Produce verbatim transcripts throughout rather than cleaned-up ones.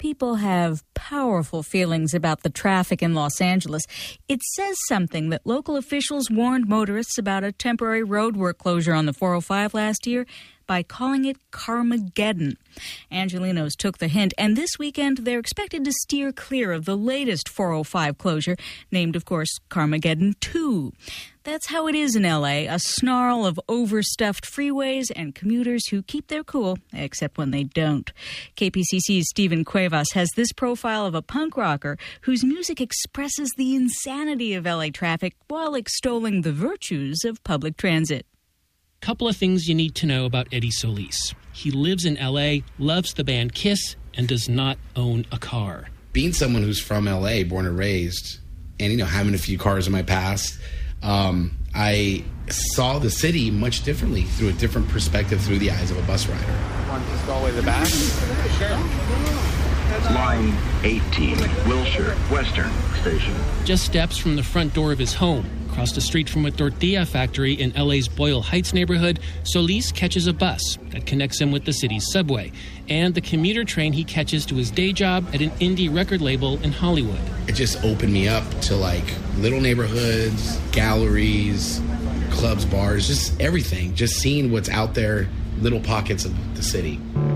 People have powerful feelings about the traffic in Los Angeles. It says something that local officials warned motorists about a temporary roadwork closure on the four oh five last year by calling it Carmageddon. Angelenos took the hint, and this weekend they're expected to steer clear of the latest four oh five closure, named, of course, Carmageddon two. That's how it is in L A, a snarl of overstuffed freeways and commuters who keep their cool, except when they don't. K P C C's Stephen Cuevas has this profile of a punk rocker whose music expresses the insanity of L A traffic while extolling the virtues of public transit. Couple of things you need to know about Eddie Solis. He lives in L A, loves the band Kiss, and does not own a car. Being someone who's from L A, born and raised, and, you know, having a few cars in my past, um, I saw the city much differently, through a different perspective, through the eyes of a bus rider. Want to just go away to the back? Sure. Line eighteen, Wilshire, Western Station. Just steps from the front door of his home, across the street from a tortilla factory in L A's Boyle Heights neighborhood, Solis catches a bus that connects him with the city's subway and the commuter train he catches to his day job at an indie record label in Hollywood. It just opened me up to, like, little neighborhoods, galleries, clubs, bars, just everything. Just seeing what's out there, little pockets of the city.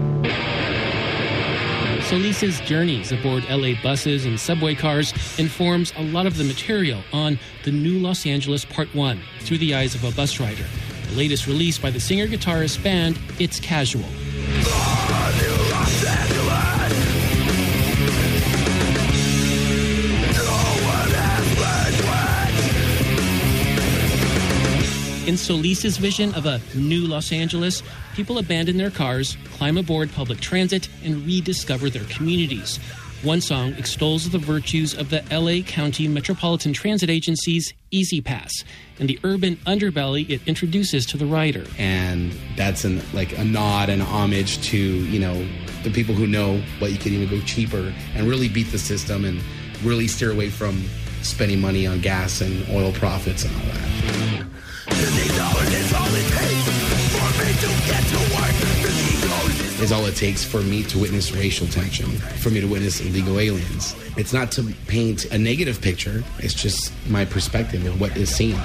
Solis's journeys aboard L A buses and subway cars informs a lot of the material on The New Los Angeles Part one, Through the Eyes of a Bus Rider, the latest release by the singer-guitarist band It's Casual. In Solis's vision of a new Los Angeles, people abandon their cars, climb aboard public transit, and rediscover their communities. One song extols the virtues of the L A County Metropolitan Transit Agency's Easy Pass and the urban underbelly it introduces to the rider. And that's an, like a nod and homage to, you know, the people who know what you can even go cheaper and really beat the system and really steer away from spending money on gas and oil profits and all that. Is all it takes for me to witness racial tension, for me to witness illegal aliens. It's not to paint a negative picture, it's just my perspective of what is seen.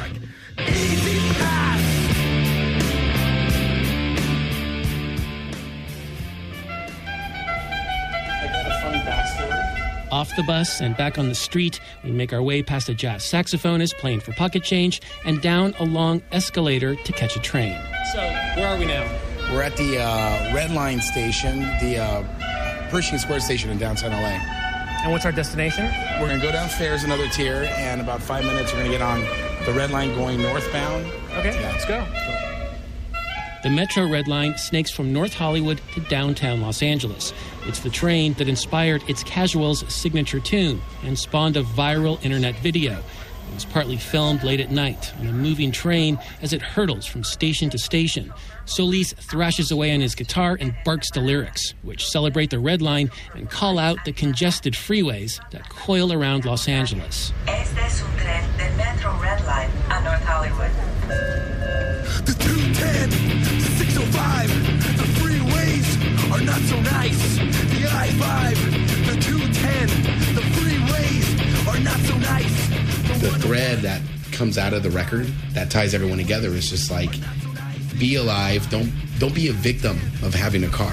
Off the bus and back on the street, we make our way past a jazz saxophonist playing for pocket change and down a long escalator to catch a train. So, where are we now? We're at the uh, Red Line station, the uh, Pershing Square station in downtown L A. And what's our destination? We're going to go downstairs another tier, and about five minutes we're going to get on the Red Line going northbound. Okay, yeah. Let's go. The Metro Red Line snakes from North Hollywood to downtown Los Angeles. It's the train that inspired It's Casual's signature tune and spawned a viral internet video. It was partly filmed late at night on a moving train as it hurtles from station to station. Solis thrashes away on his guitar and barks the lyrics, which celebrate the Red Line and call out the congested freeways that coil around Los Angeles. Este es un tren del Metro Red Line a North Hollywood. The two ten, the six oh five, the freeways are not so nice. The I five, the two ten, the freeways are not so nice. The thread that comes out of the record that ties everyone together is just like, be alive, don't don't be a victim of having a car.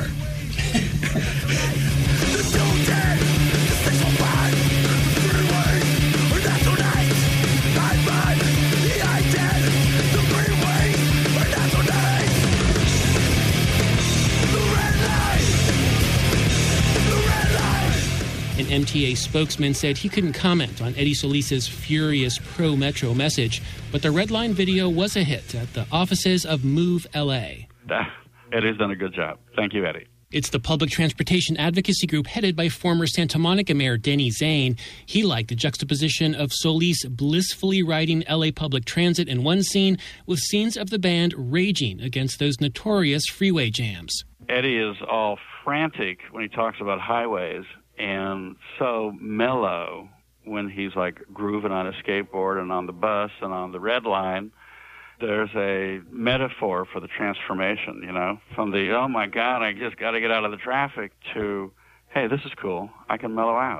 An M T A spokesman said he couldn't comment on Eddie Solis's furious pro-Metro message, but the Red Line video was a hit at the offices of Move L A. Eddie's done a good job. Thank you, Eddie. It's the public transportation advocacy group headed by former Santa Monica Mayor Denny Zane. He liked the juxtaposition of Solis blissfully riding L A public transit in one scene with scenes of the band raging against those notorious freeway jams. Eddie is all frantic when he talks about highways and so mellow when he's like grooving on a skateboard and on the bus and on the Red Line. There's a metaphor for the transformation, you know, from the, oh, my God, I just got to get out of the traffic to hey, this is cool. I can mellow out.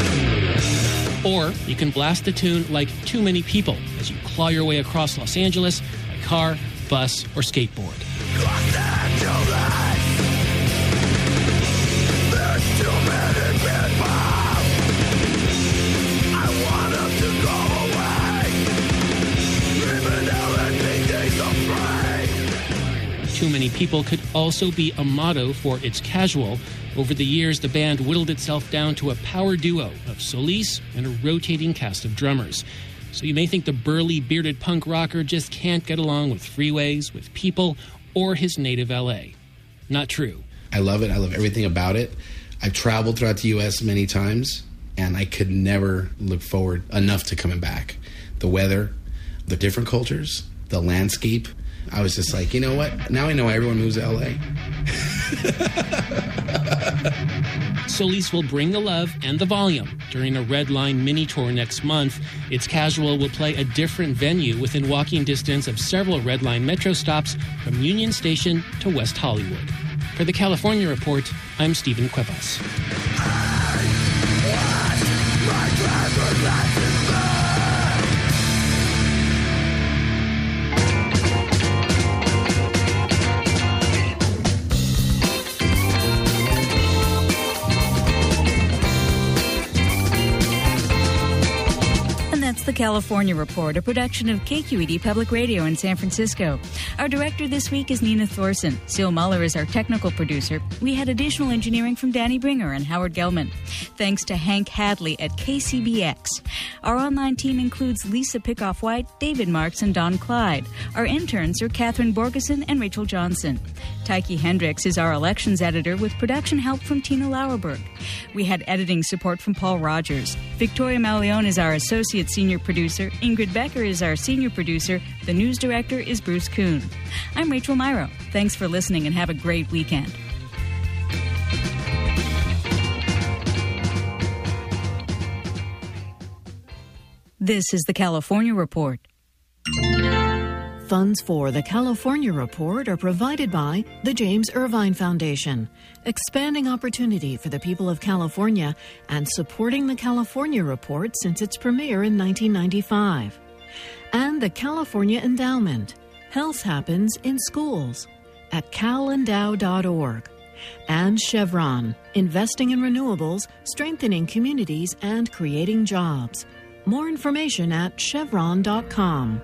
Or you can blast the tune like Too Many People as you claw your way across Los Angeles by car, bus, or skateboard. Los Angeles, there's too many people. I want them to go away, even though it means they're afraid. Too Many People could also be a motto for It's Casual. Over the years, the band whittled itself down to a power duo of Solis and a rotating cast of drummers. So you may think the burly, bearded punk rocker just can't get along with freeways, with people, or his native L A. Not true. I love it. I love everything about it. I've traveled throughout the U S many times, and I could never look forward enough to coming back. The weather, the different cultures, the landscape. I was just like, you know what? Now I know everyone moves to L A. Solis will bring the love and the volume during a Red Line mini tour next month. It's Casual will play a different venue within walking distance of several Red Line metro stops from Union Station to West Hollywood. For the California Report, I'm Stephen Cuevas. That's the California Report, a production of K Q E D Public Radio in San Francisco. Our director this week is Nina Thorson. Seal Muller is our technical producer. We had additional engineering from Danny Bringer and Howard Gelman. Thanks to Hank Hadley at K C B X. Our online team includes Lisa Pickoff-White, David Marks, and Don Clyde. Our interns are Catherine Borgeson and Rachel Johnson. Tyke Hendricks is our elections editor with production help from Tina Lauerberg. We had editing support from Paul Rogers. Victoria Malione is our associate senior producer. Ingrid Becker is our senior producer. The news director is Bruce Kuhn. I'm Rachel Myro. Thanks for listening and have a great weekend. This is the California Report. Funds for the California Report are provided by the James Irvine Foundation, expanding opportunity for the people of California and supporting the California Report since its premiere in nineteen ninety-five. And the California Endowment. Health happens in schools at cal endow dot org. And Chevron, investing in renewables, strengthening communities, and creating jobs. More information at chevron dot com.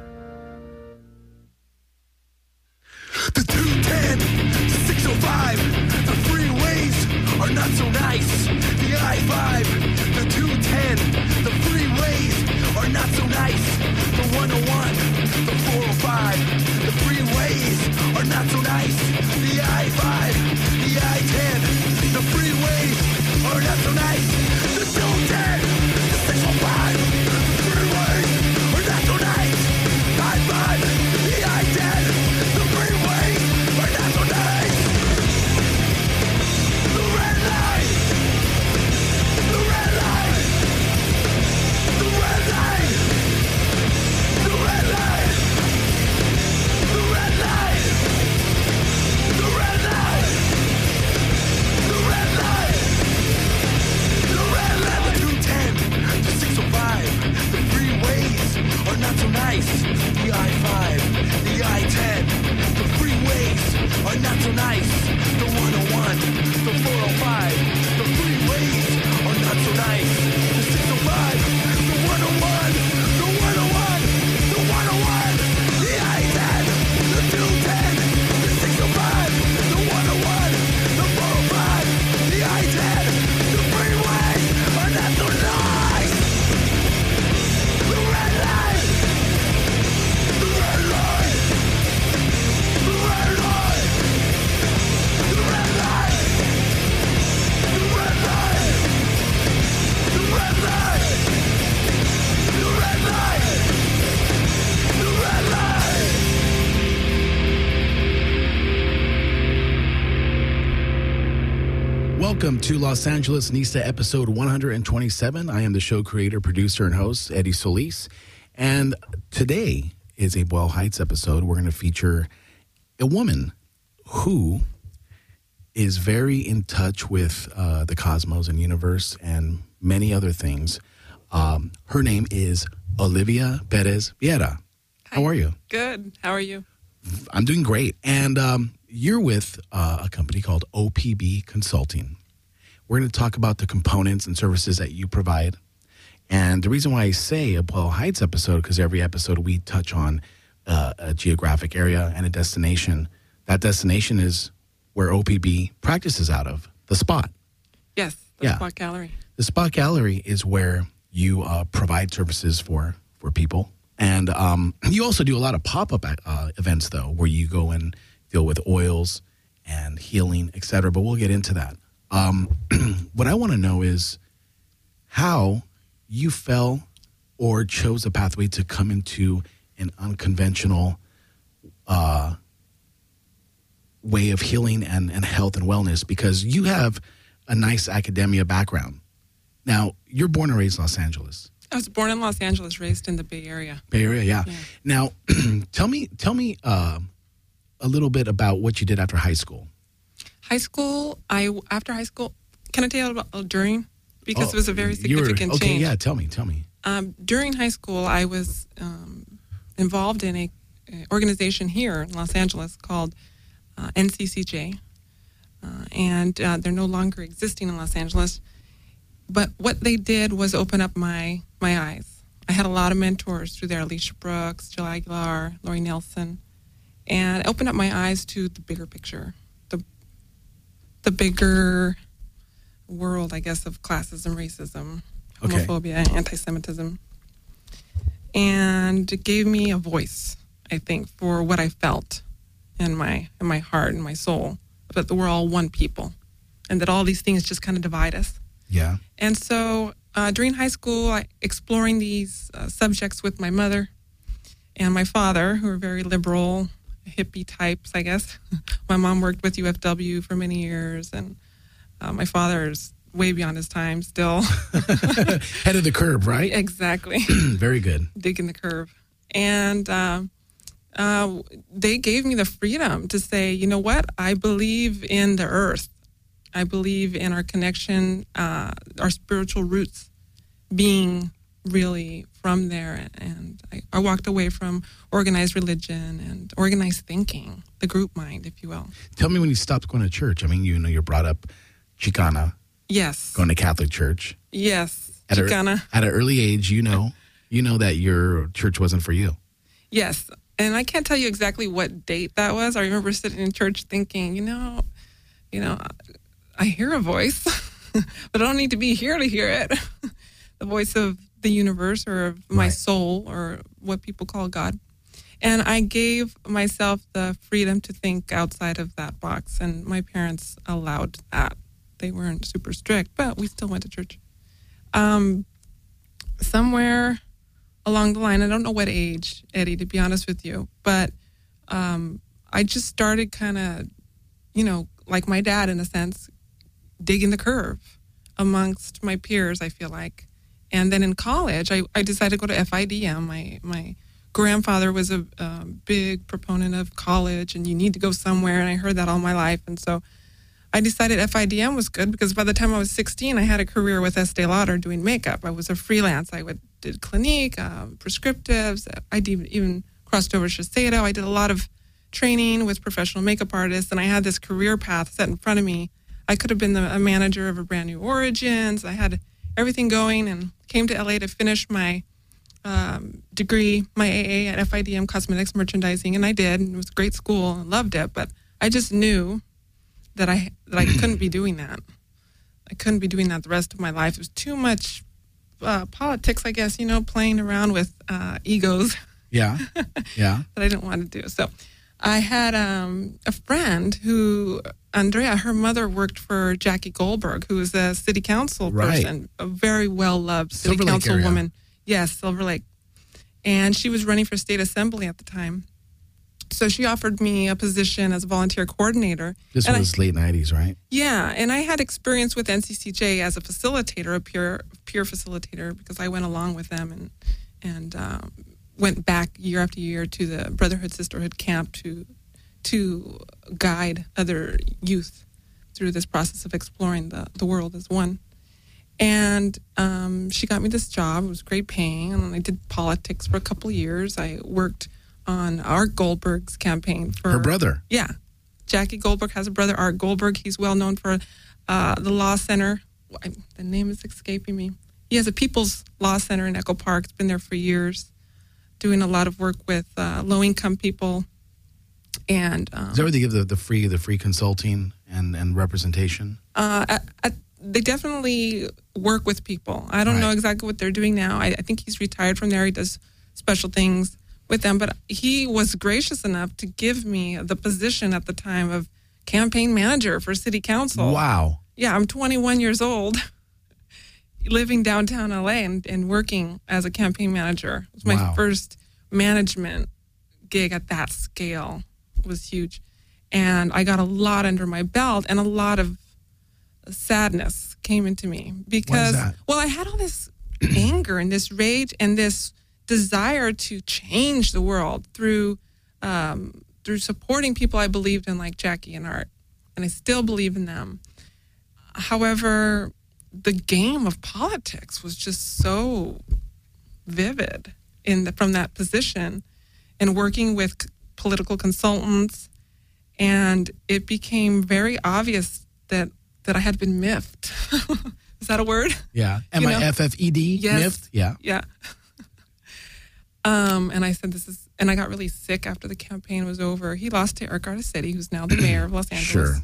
The two ten, the six oh five, the freeways are not so nice. The I five, the two ten, the freeways are not so nice. The one oh one, the four oh five, the freeways are not so nice. The I five, the I ten, the freeways are not so nice. The two ten, the six oh five, the freeways are not so nice. I five, the I ten, the freeways are not so nice. The red line, the red line, the red line, the red line, the red line, the red line, the red line, the red line, the two ten, the six oh five, the freeways are not so nice. The I five, the I ten, the freeways are not so nice. The one oh one, the four oh five, the freeways are not so nice. The six oh five, the one oh one, the one oh one, the one oh one, the I ten, the two ten, the six oh five, the one oh one, the four oh five, the I ten, the freeways are not so nice. The red line, the red line, the red line, the red line, the red line, the red line, the red line, the red line. Welcome to Los Angeles NISA episode one hundred twenty-seven. I am the show creator, producer, and host, Eddie Solis. And today is a Boyle Heights episode. We're going to feature a woman who is very in touch with uh, the cosmos and universe and many other things. Um, her name is Olivia Perez Vieira. How are you? Good. How are you? I'm doing great. And um, you're with uh, a company called O P B Consulting. We're going to talk about the components and services that you provide. And the reason why I say a Pueblo Heights episode, because every episode we touch on uh, a geographic area and a destination. That destination is where O P B practices out of, the Spot. Yes, the Yeah. Spot Gallery. The Spot Gallery is where you uh, provide services for, for people. And um, you also do a lot of pop-up uh, events, though, where you go and deal with oils and healing, et cetera. But we'll get into that. Um, what I want to know is how you fell or chose a pathway to come into an unconventional uh, way of healing and, and health and wellness, because you have a nice academia background. Now, you're born and raised in Los Angeles. I was born in Los Angeles, raised in the Bay Area. Bay Area, yeah. Yeah. Now, tell me, tell me uh, a little bit about what you did after high school. High school, I after high school, can I tell you about uh, during? Because Oh, it was a very you were- significant okay, change. yeah, tell me, tell me. Um, during high school, I was um, involved in a, a organization here in Los Angeles called uh, N C C J, uh, and uh, they're no longer existing in Los Angeles. But what they did was open up my my eyes. I had a lot of mentors through there: Alicia Brooks, Jill Aguilar, Lori Nelson, and it opened up my eyes to the bigger picture, the the bigger world, I guess, of classism, racism, Okay. homophobia, anti-Semitism. And it gave me a voice, I think, for what I felt in my in my heart and my soul, that we're all one people, and that all these things just kind of divide us. Yeah. And so uh, during high school, I exploring these uh, subjects with my mother and my father, who were very liberal, hippie types, I guess. My mom worked with U F W for many years, and uh, my father's way beyond his time still. Head of the curve, right? Exactly. Very good. Digging the curve. And uh, uh, they gave me the freedom to say, you know what, I believe in the earth. I believe in our connection, uh, our spiritual roots being really from there. And I, I walked away from organized religion and organized thinking, the group mind, if you will. Tell me when you stopped going to church. I mean, you know, you're brought up Chicana, Yes. going to Catholic church. Yes. At, a, Chicana. at an early age, you know, you know that your church wasn't for you. Yes. And I can't tell you exactly what date that was. I remember sitting in church thinking, you know, you know, I hear a voice, but I don't need to be here to hear it. The voice of the universe or of my Right. soul or what people call God. And I gave myself the freedom to think outside of that box. And my parents allowed that. They weren't super strict, but we still went to church. Um, somewhere along the line, I don't know what age, Eddie, to be honest with you, but um, I just started kind of, you know, like my dad in a sense, digging the curve amongst my peers, I feel like. And then in college, I, I decided to go to F I D M. My my grandfather was a, a big proponent of college, and you need to go somewhere, and I heard that all my life. And so I decided F I D M was good because by the time I was sixteen, I had a career with Estee Lauder doing makeup. I was a freelance. I would did Clinique, um, prescriptives. I did, even crossed over to Shiseido. I did a lot of training with professional makeup artists, and I had this career path set in front of me. I could have been the, a manager of a brand new Origins. I had everything going and came to L A to finish my um, degree, my A A at F I D M Cosmetics Merchandising, and I did. It was a great school. I loved it, but I just knew that I that I couldn't be doing that. I couldn't be doing that the rest of my life. It was too much uh, politics, I guess, you know, playing around with uh, egos. Yeah, yeah. That I didn't want to do. So I had um, a friend who, Andrea, her mother worked for Jackie Goldberg, who was a city council Right. person, a very well-loved city Silver Lake council area. woman. Yes, Silver Lake. And she was running for state assembly at the time. So she offered me a position as a volunteer coordinator. This And I- was late nineties, right? yeah, and I had experience with N C C J as a facilitator, a peer peer facilitator, because I went along with them and and um, went back year after year to the Brotherhood Sisterhood camp to to guide other youth through this process of exploring the, the world as one. And um, she got me this job. It was great paying. And I did politics for a couple of years. I worked on Art Goldberg's campaign for... Her brother. Yeah. Jackie Goldberg has a brother, Art Goldberg. He's well known for uh, the Law Center. The name is escaping me. He has a People's Law Center in Echo Park. It's been there for years, doing a lot of work with uh, low-income people. And um, is that where they give the, the free the free consulting and, and representation? Uh, at, at, they definitely work with people. I don't right. know exactly what they're doing now. I, I think he's retired from there. He does special things with them. But he was gracious enough to give me the position at the time of campaign manager for city council. Wow. Yeah, I'm twenty-one years old, living downtown L A and, and working as a campaign manager. It was my wow. first management gig at that scale. It was huge. And I got a lot under my belt, and a lot of sadness came into me because, well, I had all this anger and this rage and this desire to change the world through um, through supporting people I believed in, like Jackie and Art, and I still believe in them. However, the game of politics was just so vivid in the, from that position, and working with c- political consultants, and it became very obvious that that I had been miffed. Is that a word? Yeah. M I F F E D? Yes. Miffed? Yeah. Yeah. um, and I said, this is, and I got really sick after the campaign was over. He lost to Eric Garcetti, who's now the mayor of Los Angeles. Sure.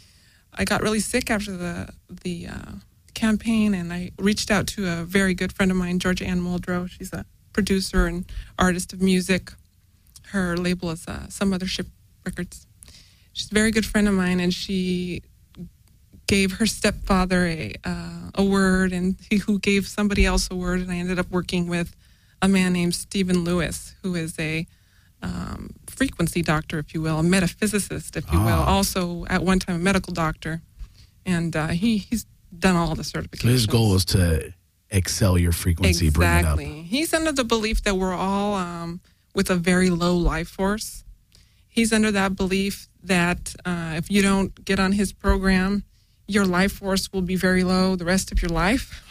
I got really sick after the the uh, campaign, and I reached out to a very good friend of mine, Georgia Ann Muldrow. She's a producer and artist of music. Her label is uh, Some Other Ship Records. She's a very good friend of mine, and she gave her stepfather a uh, a word, and he who gave somebody else a word, and I ended up working with a man named Stephen Lewis, who is a um, frequency doctor, if you will, a metaphysicist, if you oh. will, also at one time a medical doctor, and uh, he he's done all the certifications. So his goal is to excel your frequency, exactly. bring it up. He's under the belief that we're all um, with a very low life force. He's under that belief that uh, if you don't get on his program, your life force will be very low the rest of your life.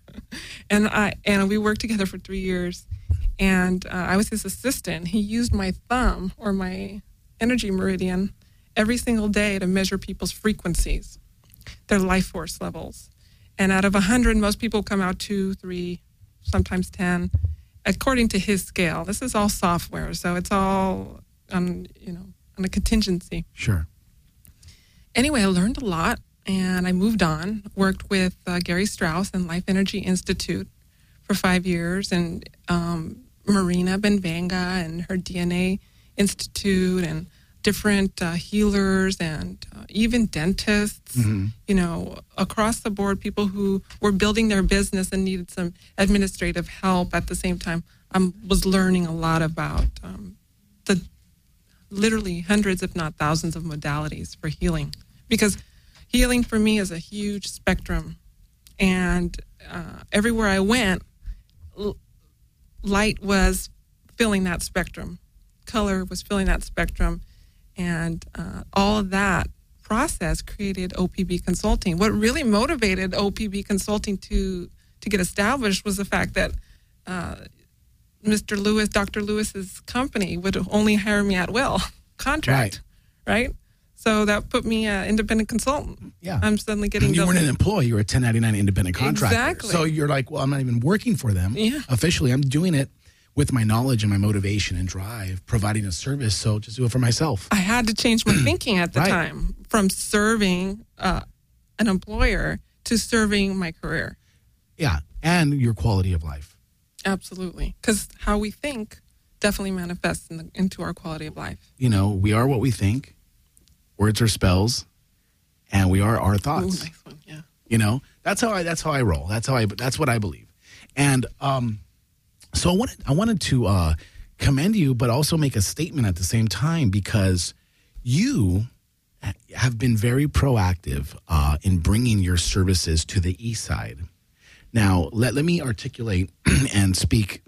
and I and we worked together for three years, and uh, I was his assistant. He used my thumb or my energy meridian every single day to measure people's frequencies, their life force levels. And out of one hundred, most people come out two, three, sometimes ten, according to his scale. This is all software, so it's all on, you know, on a contingency. Sure. Anyway, I learned a lot, and I moved on, worked with uh, Gary Strauss and Life Energy Institute for five years, and um, Marina Benvanga and her D N A Institute, and different uh, healers, and uh, even dentists, mm-hmm. you know, across the board, people who were building their business and needed some administrative help. At the same time, I was learning a lot about um, the literally hundreds, if not thousands, of modalities for healing. Because healing for me is a huge spectrum. And uh, everywhere I went, l- light was filling that spectrum. Color was filling that spectrum. And uh, all of that process created O P B Consulting. What really motivated O P B Consulting to, to get established was the fact that uh, Mister Lewis, Doctor Lewis's company would only hire me at will, contract, right? right? So that put me an independent consultant. Yeah. I'm suddenly getting... You the, weren't an employee, you were a ten ninety-nine independent contractor. Exactly. So you're like, well, I'm not even working for them. Yeah. Officially, I'm doing it with my knowledge and my motivation and drive, providing a service, so just do it for myself. I had to change my thinking at the right. time from serving uh, an employer to serving my career. Yeah, and your quality of life. Absolutely, because how we think definitely manifests in the, into our quality of life. You know, we are what we think. Words are spells, and we are our thoughts. Ooh, nice one, yeah. You know, that's how I that's how I roll. That's how I that's what I believe. And um, so I wanted I wanted to uh, commend you, but also make a statement at the same time, because you have been very proactive uh, in bringing your services to the East Side. Now, let, let me articulate and speak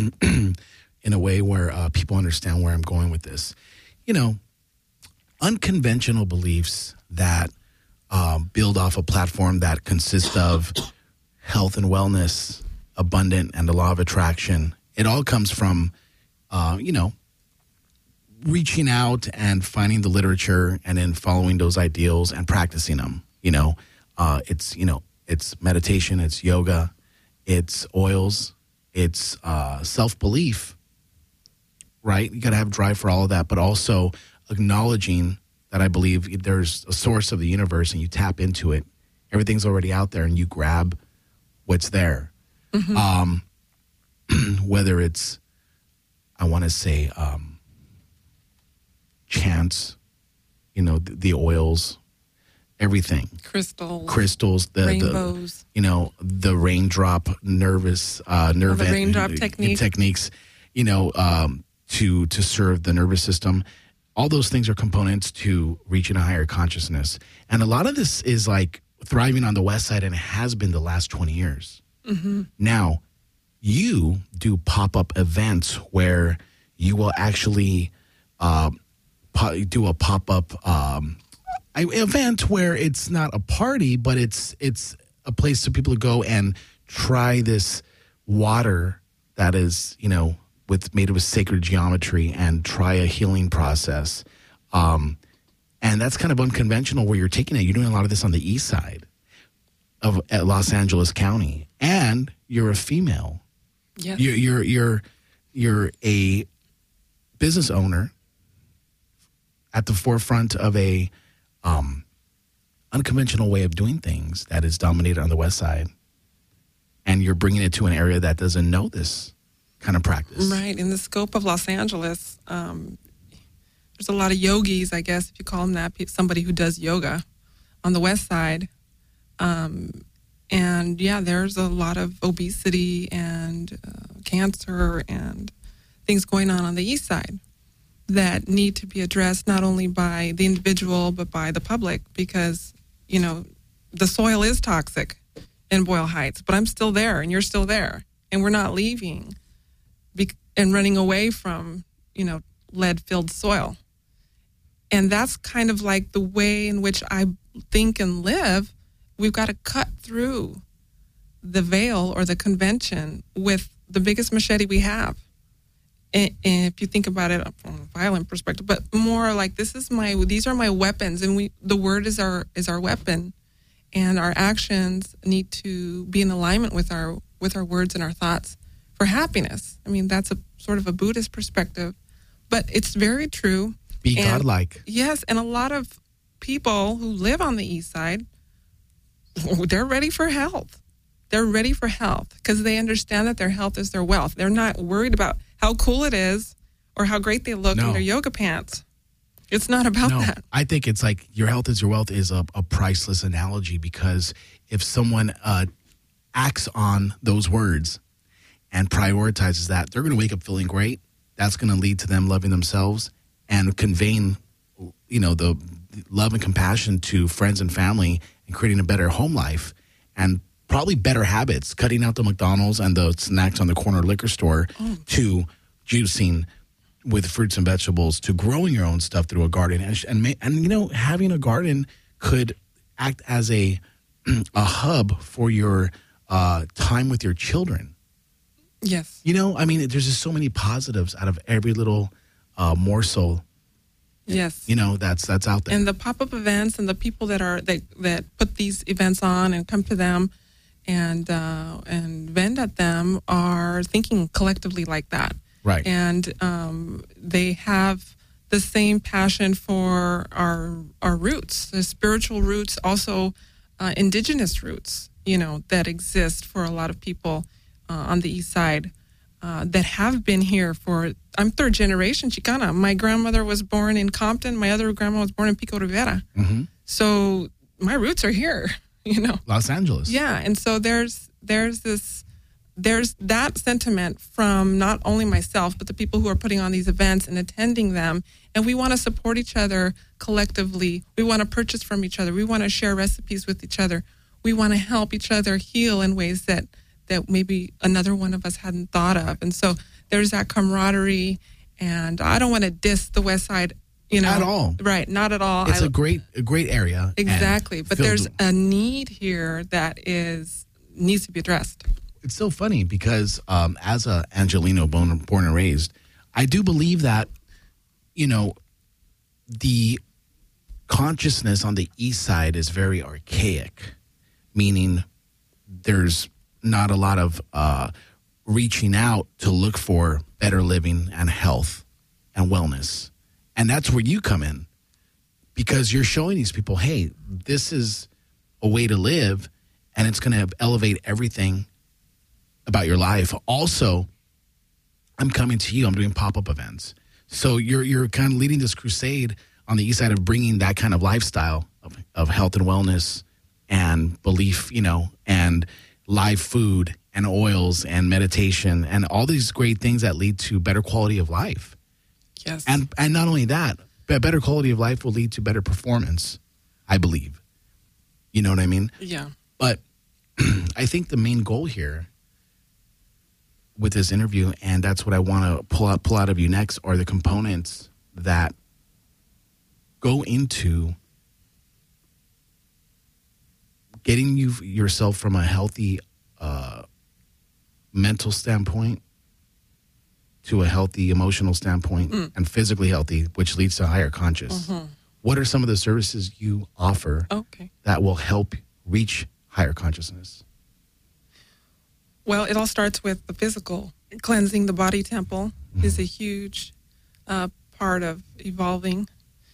in a way where uh, people understand where I'm going with this. You know, unconventional beliefs that um, build off a platform that consists of health and wellness, abundant, and the law of attraction. It all comes from, uh, you know, reaching out and finding the literature and then following those ideals and practicing them. You know, uh, it's, you know, it's meditation, it's yoga, it's oils, it's uh, self-belief, right? You got to have drive for all of that, but also acknowledging that I believe there's a source of the universe and you tap into it. Everything's already out there and you grab what's there. Mm-hmm. Um, whether it's, I want to say, um, chants, you know, the, the oils, everything. Crystals. Crystals. The, rainbows. The, you know, the raindrop nervous, uh, nerve oh, the raindrop en- technique. techniques, you know, um, to, to serve the nervous system. All those things are components to reaching a higher consciousness. And a lot of this is like thriving on the West Side, and it has been the last twenty years. Mm-hmm. Now, you do pop-up events where you will actually uh, po- do a pop-up um, event where it's not a party, but it's it's a place for people to go and try this water that is, you know, with made of sacred geometry and try a healing process. Um, and that's kind of unconventional where you're taking it. You're doing a lot of this on the east side of at Los Angeles County. And you're a female. Yes. You're, you're, you're, you're a business owner at the forefront of a um, unconventional way of doing things that is dominated on the West Side. And you're bringing it to an area that doesn't know this kind of practice. Right. In the scope of Los Angeles, um, there's a lot of yogis, I guess, if you call them that, somebody who does yoga on the West Side. Um, and, yeah, there's a lot of obesity and uh, cancer and things going on on the East Side that need to be addressed not only by the individual but by the public because, you know, the soil is toxic in Boyle Heights, but I'm still there and you're still there and we're not leaving be- and running away from, you know, lead-filled soil. And that's kind of like the way in which I think and live. We've got to cut through the veil or the convention with the biggest machete we have. And, and if you think about it from a violent perspective, but more like this is my, these are my weapons, and we, the word is our is our weapon, and our actions need to be in alignment with our with our words and our thoughts for happiness. I mean, that's a sort of a Buddhist perspective, but it's very true. Be and, godlike. Yes, and a lot of people who live on the East Side, they're ready for health. They're ready for health because they understand that their health is their wealth. They're not worried about how cool it is or how great they look no. in their yoga pants. It's not about no, that. I think it's like your health is your wealth is a, a priceless analogy because if someone uh, acts on those words and prioritizes that, they're going to wake up feeling great. That's going to lead to them loving themselves and conveying, you know, the love and compassion to friends and family and creating a better home life and probably better habits, cutting out the McDonald's and the snacks on the corner liquor store oh. to juicing with fruits and vegetables to growing your own stuff through a garden. And, and, and you know, having a garden could act as a a hub for your uh, time with your children. Yes. You know, I mean, there's just so many positives out of every little uh, morsel. Yes. You know, that's that's out there. And the pop-up events and the people that are that, that put these events on and come to them and uh, and vent at them are thinking collectively like that. Right. And um, they have the same passion for our our roots, the spiritual roots, also uh, indigenous roots, you know, that exist for a lot of people uh, on the East Side uh, that have been here for, I'm third generation Chicana. My grandmother was born in Compton. My other grandma was born in Pico Rivera. Mm-hmm. So my roots are here, you know. Los Angeles. Yeah, and so there's there's this... There's that sentiment from not only myself, but the people who are putting on these events and attending them. And we want to support each other collectively. We want to purchase from each other. We want to share recipes with each other. We want to help each other heal in ways that, that maybe another one of us hadn't thought of. And so there's that camaraderie. And I don't want to diss the West Side You know, at all. Right, not at all. It's I, a great, a great area. Exactly, but filled- there's a need here that is needs to be addressed. It's so funny because um, as a Angelino born, born and raised, I do believe that, you know, the consciousness on the east side is very archaic, meaning there's not a lot of uh, reaching out to look for better living and health and wellness. And that's where you come in, because you're showing these people, hey, this is a way to live, and it's going to elevate everything about your life. Also, I'm coming to you. I'm doing pop-up events. So you're you're kind of leading this crusade on the east side of bringing that kind of lifestyle of, of health and wellness and belief, you know, and live food and oils and meditation and all these great things that lead to better quality of life. Yes. And and not only that, but better quality of life will lead to better performance, I believe. You know what I mean? Yeah. But I think the main goal here with this interview, and that's what I want to pull out, pull out of you next, are the components that go into getting you yourself from a healthy uh, mental standpoint to a healthy emotional standpoint Mm. and physically healthy, which leads to higher conscious. Mhm. What are some of the services you offer Okay. that will help reach higher consciousness? Well, it all starts with the physical. Cleansing the body temple mm-hmm. is a huge uh, part of evolving.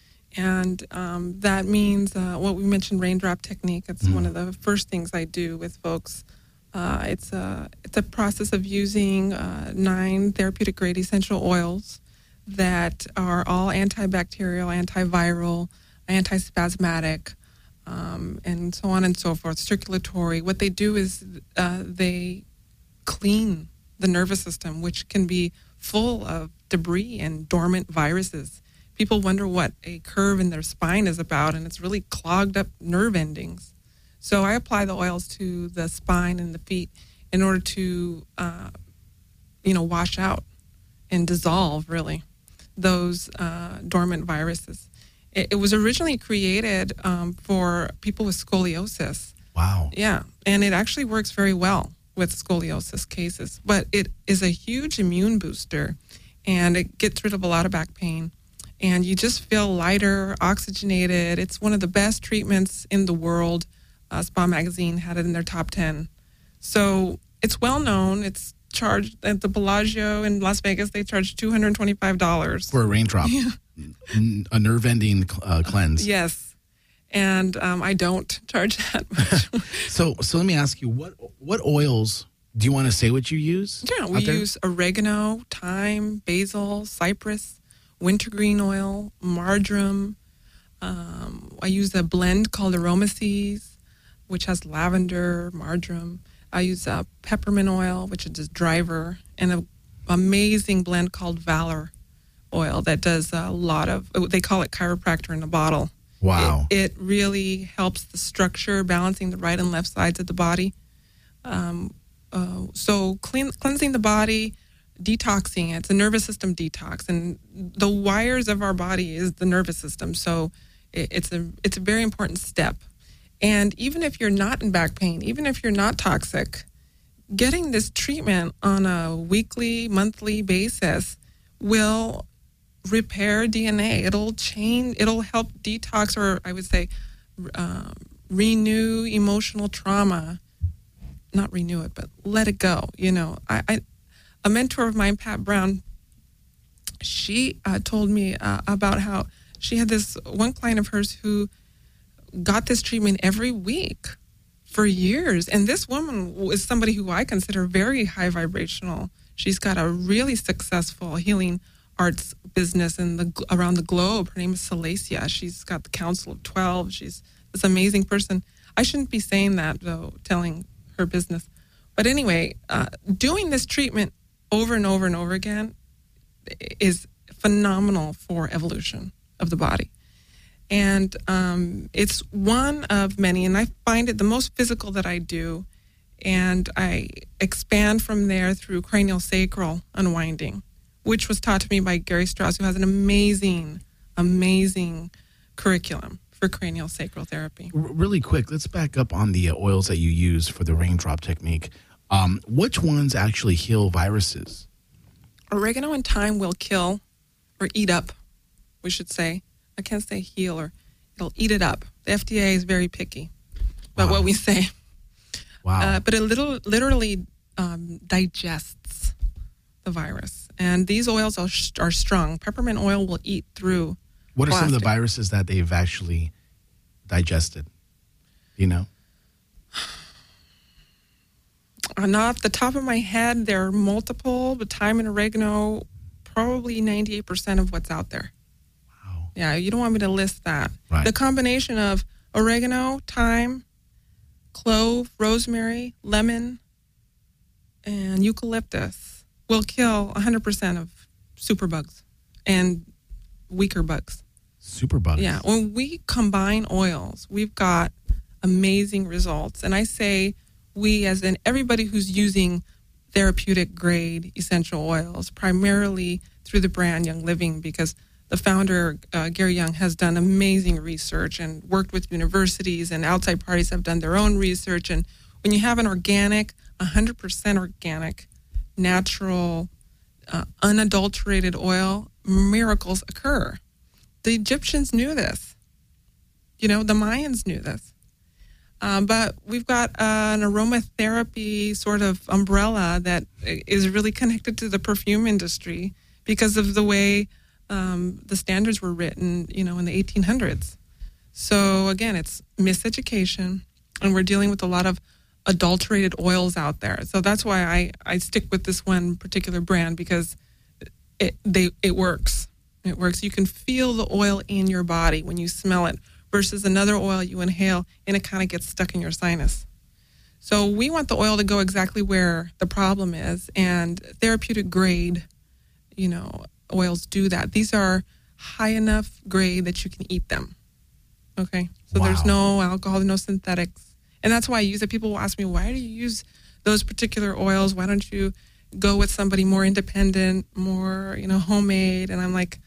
And um, that means uh, what we mentioned, raindrop technique. It's mm-hmm. one of the first things I do with folks. Uh, it's a it's a process of using uh, nine therapeutic grade essential oils that are all antibacterial, antiviral, antispasmodic, um, and so on and so forth, circulatory. What they do is uh, they clean the nervous system, which can be full of debris and dormant viruses. People wonder what a curve in their spine is about, and it's really clogged up nerve endings. So I apply the oils to the spine and the feet in order to, uh, you know, wash out and dissolve, really, those uh, dormant viruses. It, it was originally created um, for people with scoliosis. Wow. Yeah, and it actually works very well with scoliosis cases. But it is a huge immune booster, and it gets rid of a lot of back pain. And you just feel lighter, oxygenated. It's one of the best treatments in the world. Uh, Spa Magazine had it in their top ten. So it's well known. It's charged at the Bellagio in Las Vegas. They charge two hundred twenty-five dollars. For a raindrop. Yeah. A nerve-ending uh, cleanse. Yes. And um, I don't charge that much. so so let me ask you, what what oils, do you want to say what you use? Yeah, we use oregano, thyme, basil, cypress, wintergreen oil, marjoram. Um, I use a blend called Aromaseas, which has lavender, marjoram. I use uh, peppermint oil, which is a driver, and an amazing blend called Valor oil that does a lot of, they call it chiropractor in a bottle. Wow. It, it really helps the structure, balancing the right and left sides of the body. Um, uh, so clean, cleansing the body, detoxing it. It's a nervous system detox, and the wires of our body is the nervous system. So it, it's a it's a very important step. And even if you're not in back pain, even if you're not toxic, getting this treatment on a weekly, monthly basis will repair D N A. It'll change, it'll help detox, or I would say uh, renew emotional trauma. Not renew it, but let it go. You know, I, I a mentor of mine, Pat Brown, she uh, told me uh, about how she had this one client of hers who got this treatment every week for years. And this woman is somebody who I consider very high vibrational. She's got a really successful healing arts business in the around the globe. Her name is Salacia. She's got the Council of twelve. She's this amazing person. I shouldn't be saying that, though, telling her business. But anyway, uh, doing this treatment over and over and over again is phenomenal for evolution of the body. And um, it's one of many, and I find it the most physical that I do, and I expand from there through cranial sacral unwinding, which was taught to me by Gary Strauss, who has an amazing, amazing curriculum for cranial sacral therapy. R- really quick, let's back up on the uh, oils that you use for the raindrop technique. Um, which ones actually heal viruses? Oregano and thyme will kill or eat up, we should say. I can't say heal, or it'll eat it up. The F D A is very picky about Wow. what we say. Wow. Uh, but it little, literally um, digests the virus. And these oils are, are strong. Peppermint oil will eat through What are some of the plastic. viruses that they've actually digested? You know? Uh, Not off the top of my head, there are multiple, but thyme and oregano, probably ninety-eight percent of what's out there. Wow. Yeah, you don't want me to list that. Right. The combination of oregano, thyme, clove, rosemary, lemon, and eucalyptus will kill one hundred percent of superbugs and weaker bugs. Superbugs. Yeah, when we combine oils, we've got amazing results. And I say we, as in everybody who's using therapeutic grade essential oils, primarily through the brand Young Living, because the founder, uh, Gary Young, has done amazing research and worked with universities, and outside parties have done their own research. And when you have an organic, one hundred percent organic, natural, uh, unadulterated oil, miracles occur. The Egyptians knew this. You know, the Mayans knew this. Um, but we've got uh, an aromatherapy sort of umbrella that is really connected to the perfume industry because of the way um, the standards were written, you know, in the eighteen hundreds. So again, it's miseducation, and we're dealing with a lot of adulterated oils out there. So that's why I, I stick with this one particular brand, because it they it works. It works. You can feel the oil in your body when you smell it, versus another oil you inhale and it kind of gets stuck in your sinus. So we want the oil to go exactly where the problem is, and therapeutic grade, you know, oils do that. These are high enough grade that you can eat them. Okay? So Wow. there's no alcohol, no synthetics. And that's why I use it. People will ask me, why do you use those particular oils? Why don't you go with somebody more independent, more, you know, homemade? And I'm like,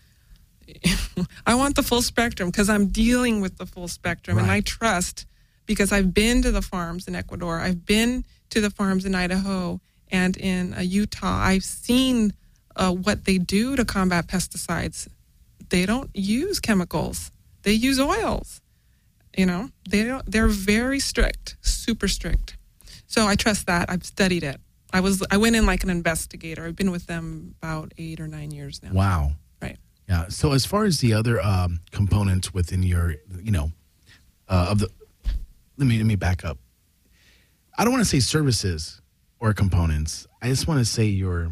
I want the full spectrum because I'm dealing with the full spectrum. Right. And I trust, because I've been to the farms in Ecuador, I've been to the farms in Idaho and in uh, Utah. I've seen uh, what they do to combat pesticides. They don't use chemicals. They use oils. You know, they don't, they're very strict, super strict. So I trust that. I've studied it. I was I went in like an investigator. I've been with them about eight or nine years now. Wow. Right. Yeah. So as far as the other um, components within your, you know, uh, of the, let me let me back up. I don't want to say services or components. I just want to say your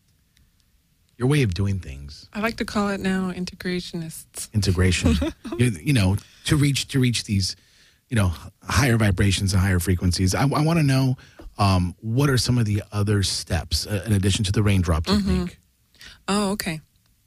your way of doing things. I like to call it now integrationists. Integration. you, you know, to reach to reach these, you know, higher vibrations and higher frequencies. I, I want to know um, what are some of the other steps uh, in addition to the raindrop technique. Oh, okay.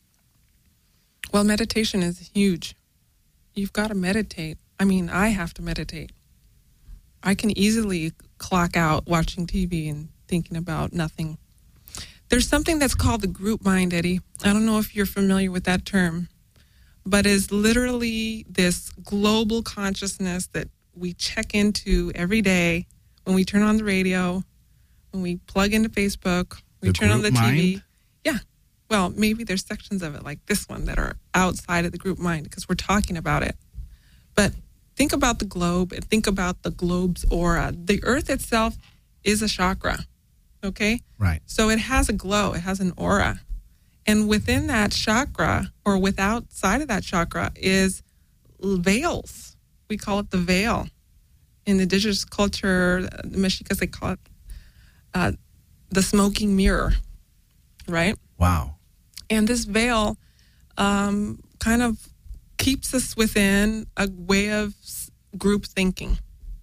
Well, meditation is huge. You've got to meditate. I mean, I have to meditate. I can easily clock out watching T V and thinking about nothing. There's something that's called the group mind, Eddie. I don't know if you're familiar with that term, but is literally this global consciousness that we check into every day when we turn on the radio, when we plug into Facebook, we The turn on the group T V. mind? Yeah. Well, maybe there's sections of it like this one that are outside of the group mind because we're talking about it. But think about the globe and think about the globe's aura. The earth itself is a chakra, okay? Right. So it has a glow, it has an aura. And within that chakra, or with outside of that chakra, is veils. We call it the veil. In the indigenous culture, the Mexicans, they call it uh, the smoking mirror, right? Wow. And this veil um, kind of keeps us within a way of group thinking.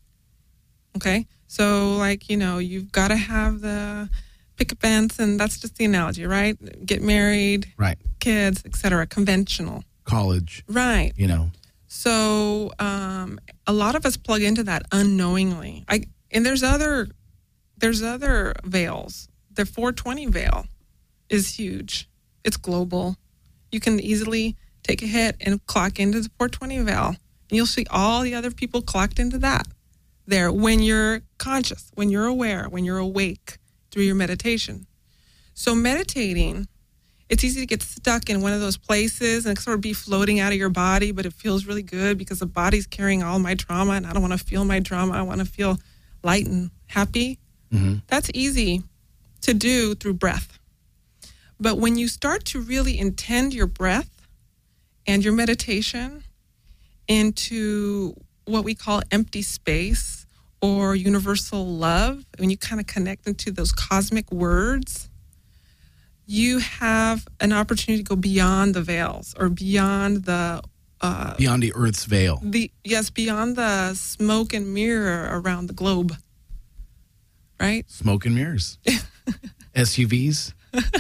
Okay? So, like, you know, you've got to have the picket fence, and that's just the analogy, right? Get married, Right. kids, et cetera, conventional. College. Right. You know. So um, a lot of us plug into that unknowingly. I and there's other there's other veils. The four twenty veil is huge. It's global. You can easily take a hit and clock into the four twenty veil. And you'll see all the other people clocked into that there when you're conscious, when you're aware, when you're awake through your meditation. So meditating, it's easy to get stuck in one of those places and sort of be floating out of your body, but it feels really good because the body's carrying all my trauma and I don't want to feel my drama. I want to feel light and happy. Mm-hmm. That's easy to do through breath. But when you start to really intend your breath and your meditation into what we call empty space or universal love, when you kind of connect into those cosmic words, you have an opportunity to go beyond the veils or beyond the... Uh, beyond the Earth's veil. The Yes, beyond the smoke and mirror around the globe. Right? Smoke and mirrors. S U Vs.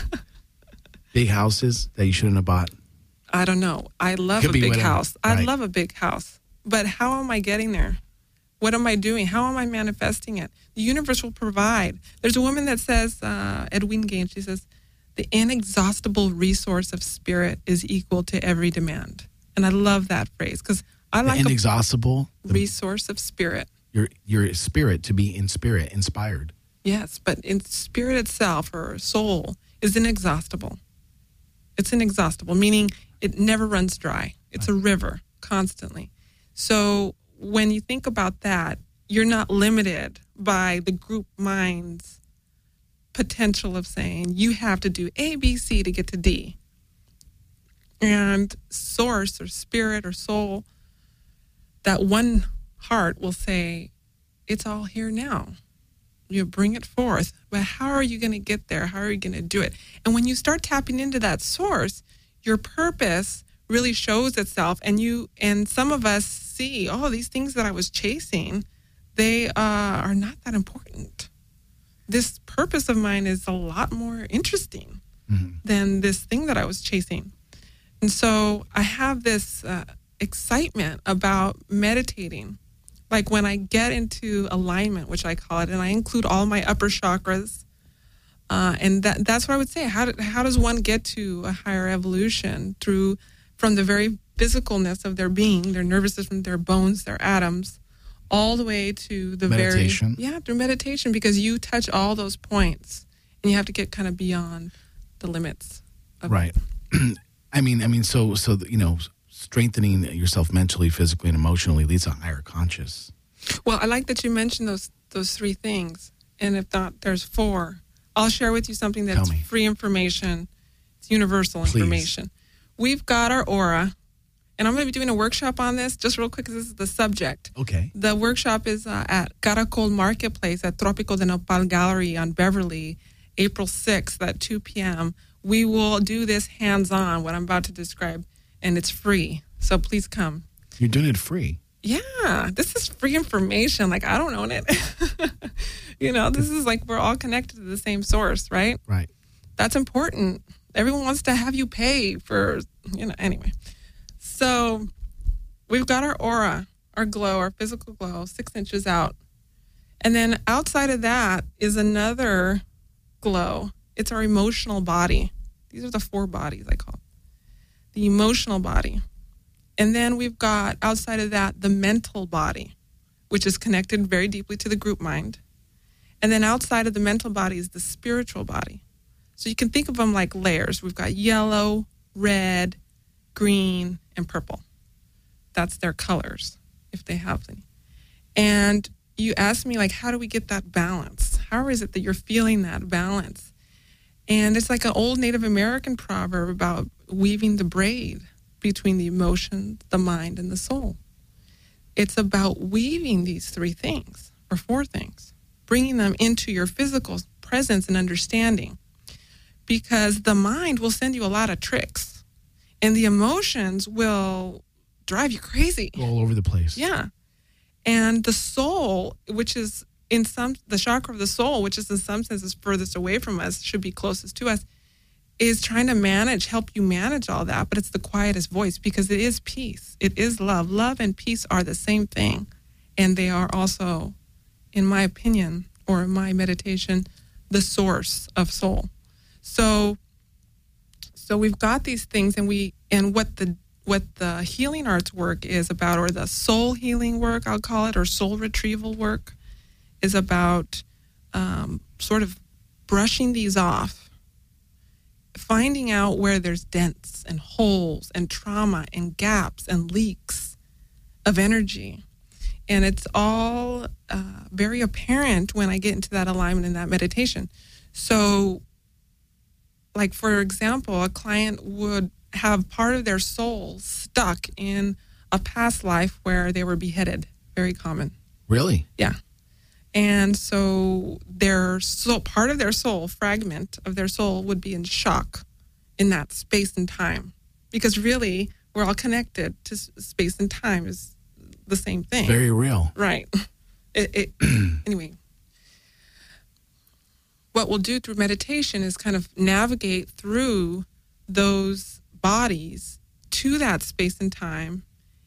Big houses that you shouldn't have bought. I don't know. I love Could a be big whatever. house. I Right. love a big house. But how am I getting there? What am I doing? How am I manifesting it? The universe will provide. There's a woman that says, uh, Edwin Gaines, she says, the inexhaustible resource of spirit is equal to every demand. And I love that phrase because I The like inexhaustible a the- resource of spirit. your your spirit to be in spirit, inspired. Yes, but in spirit itself or soul is inexhaustible. It's inexhaustible, meaning it never runs dry. It's a river constantly. So when you think about that, you're not limited by the group mind's potential of saying you have to do A, B, C to get to D. And source or spirit or soul, that one heart will say, it's all here now. You bring it forth. But how are you going to get there? How are you going to do it? And when you start tapping into that source, your purpose really shows itself. And you and some of us see, oh, these things that I was chasing, they uh, are not that important. This purpose of mine is a lot more interesting mm-hmm. than this thing that I was chasing. And so I have this uh, excitement about meditating. Like when I get into alignment, which I call it, and I include all my upper chakras, uh, and that, that's what I would say. How, do, how does one get to a higher evolution? Through, from the very physicalness of their being, their nervous system, their bones, their atoms, all the way to the meditation. very... Yeah, through meditation, because you touch all those points, and you have to get kind of beyond the limits. Of right. I mean, I mean, so, so you know... strengthening yourself mentally, physically, and emotionally leads to higher conscious. Well, I like that you mentioned those those three things. And if not, there's four. I'll share with you something that's free information. It's universal Please. information. We've got our aura. And I'm going to be doing a workshop on this just real quick because this is the subject. Okay. The workshop is uh, at Caracol Marketplace at Tropico de Nopal Gallery on Beverly, April sixth at two p.m. We will do this hands-on, what I'm about to describe. And it's free. So please come. You're doing it free. Yeah. This is free information. Like, I don't own it. You know, this is like we're all connected to the same source, right? Right. That's important. Everyone wants to have you pay for, you know, anyway. So we've got our aura, our glow, our physical glow, six inches out. And then outside of that is another glow. It's our emotional body. These are the four bodies I call them. The emotional body. And then we've got, outside of that, the mental body, which is connected very deeply to the group mind. And then outside of the mental body is the spiritual body. So you can think of them like layers. We've got yellow, red, green, and purple. That's their colors, if they have any. And you asked me, like, how do we get that balance? How is it that you're feeling that balance? And it's like an old Native American proverb about weaving the braid between the emotion, the mind, and the soul. It's about weaving these three things, or four things, bringing them into your physical presence and understanding. Because the mind will send you a lot of tricks, and the emotions will drive you crazy. All over the place. Yeah. And the soul, which is in some, the chakra of the soul, which is in some senses furthest away from us, should be closest to us, is trying to manage, help you manage all that. But it's the quietest voice because it is peace. It is love. Love and peace are the same thing. And they are also, in my opinion, or in my meditation, the source of soul. So, so we've got these things, and we, and what the what the healing arts work is about, or the soul healing work, I'll call it, or soul retrieval work, is about um, sort of brushing these off, finding out where there's dents and holes and trauma and gaps and leaks of energy. And it's all uh, very apparent when I get into that alignment in that meditation. So, like, for example, a client would have part of their soul stuck in a past life where they were beheaded. Very common. Really? Yeah. And so their soul, part of their soul, fragment of their soul, would be in shock in that space and time. Because really, we're all connected to space and time is the same thing. Very real. Right. It, it anyway. What we'll do through meditation is kind of navigate through those bodies to that space and time,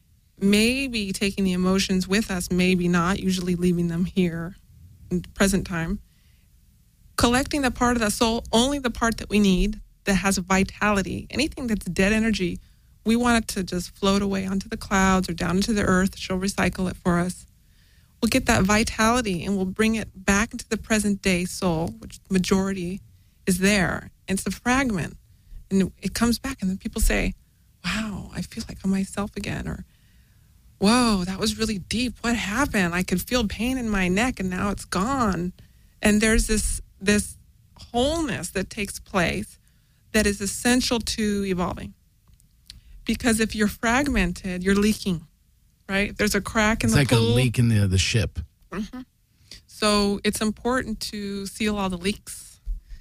maybe taking the emotions with us, maybe not, usually leaving them here in the present time, collecting the part of the soul, only the part that we need, that has vitality. Anything that's dead energy, we want it to just float away onto the clouds or down into the earth. She'll recycle it for us. We'll get that vitality and we'll bring it back into the present day soul, which the majority is there. And it's a fragment. And it comes back and then people say, wow, I feel like I'm myself again. Or, whoa, that was really deep. What happened? I could feel pain in my neck and now it's gone. And there's this this wholeness that takes place that is essential to evolving. Because if you're fragmented, you're leaking, right? There's a crack in it's the like pool. It's like a leak in the, the ship. Mm-hmm. So it's important to seal all the leaks.